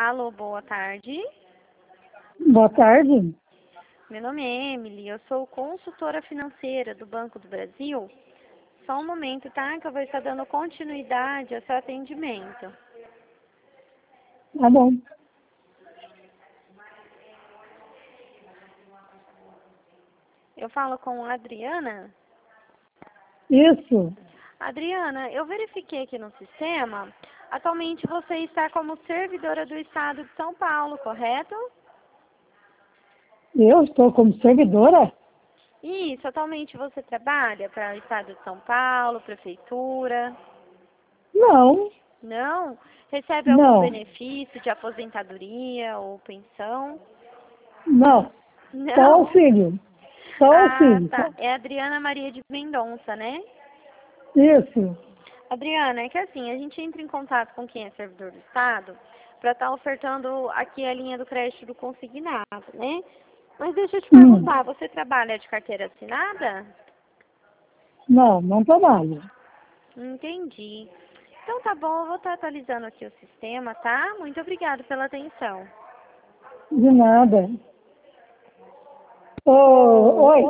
Alô, boa tarde. Boa tarde. Meu nome é Emily, eu sou consultora financeira do Banco do Brasil. Só um momento, tá? Que eu vou estar dando continuidade ao seu atendimento. Tá bom. Eu falo com a Adriana. Isso. Adriana, eu verifiquei aqui no sistema. Atualmente você está como servidora do Estado de São Paulo, correto? Eu estou como servidora? Isso, atualmente você trabalha para o Estado de São Paulo, Prefeitura? Não. Não? Recebe algum Não. benefício de aposentadoria ou pensão? Não. Só o Não? filho. Só o Ah, filho. tá. É Adriana Maria de Mendonça, né? Isso. Adriana, é que assim, a gente entra em contato com quem é servidor do Estado para estar ofertando aqui a linha do crédito do consignado, né? Mas deixa eu te perguntar, você trabalha de carteira assinada? Não, não trabalho. Entendi. Então tá bom, eu vou estar atualizando aqui o sistema, tá? Muito obrigada pela atenção. De nada. Oi.